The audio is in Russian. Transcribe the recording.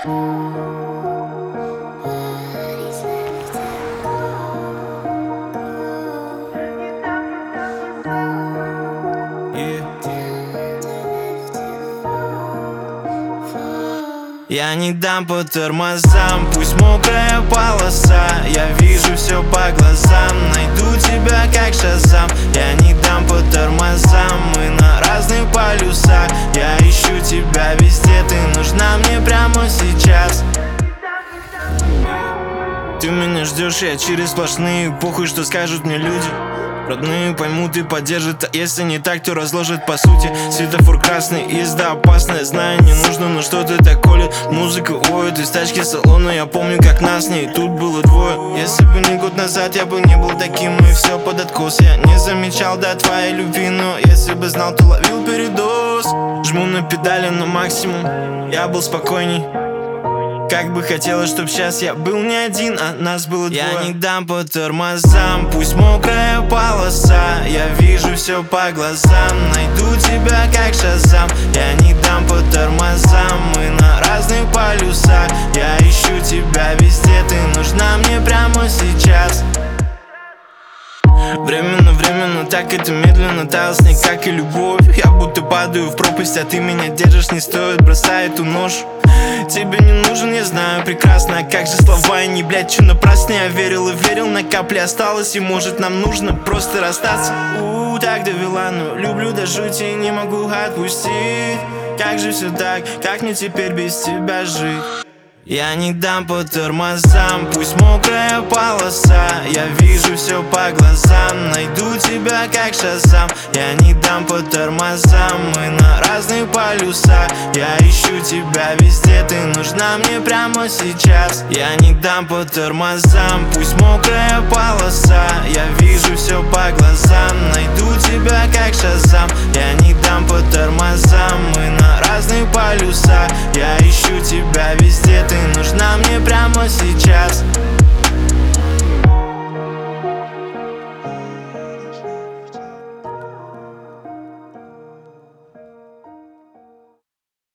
Я не дам по тормозам, пусть мокрая полоса. Я вижу все по глазам, найду тебя как Шазам. Я не дам по тормозам, мы на разных полюсах. Я ищу тебя везде, ты нужна мне прямо сейчас. Ты меня ждешь, я через сплошные, похуй, что скажут мне люди. Родные поймут и поддержат, а если не так, то разложат по сути. Светофор красный, езда опасная, знаю, не нужно, но что-то так колет. Музыка воет из тачки салона, я помню, как нас с ней тут было двое. Если бы не год назад, я бы не был таким, и все под откос. Я не замечал до твоей любви, но если бы знал, то ловил передоз. Жму на педали на максимум, я был спокойней. Как бы хотелось, чтоб сейчас я был не один, а нас было двое. Я не дам по тормозам, пусть мокрая полоса. Я вижу все по глазам, найду тебя как Шазам. Я не дам по тормозам, мы на разных полюсах. Я ищу тебя везде, ты нужна мне прямо сейчас. Временно, так это медленно таял снег, как и любовь. Я будто падаю в пропасть, а ты меня держишь, не стоит, бросай эту ношу. Тебе не нужен, я знаю прекрасно, а как же слова, и не, блядь, че напрасно. Я верил и верил, на капле осталось, и может нам нужно просто расстаться. Так довела, но люблю до жути, не могу отпустить. Как же все так, как мне теперь без тебя жить? Я не дам по тормозам, пусть мокрая полоса. Я вижу все по глазам, найду тебя как Шазам. Я не дам по тормозам, мы на разных полюсах. Я ищу тебя везде, ты нужна мне прямо сейчас. Я не дам по тормозам, пусть мокрая полоса. Я вижу все по глазам, найду тебя как Шазам. Я не дам по тормозам, мы на разных полюсах. Я ищу тебя везде, ты нужна мне прямо сейчас.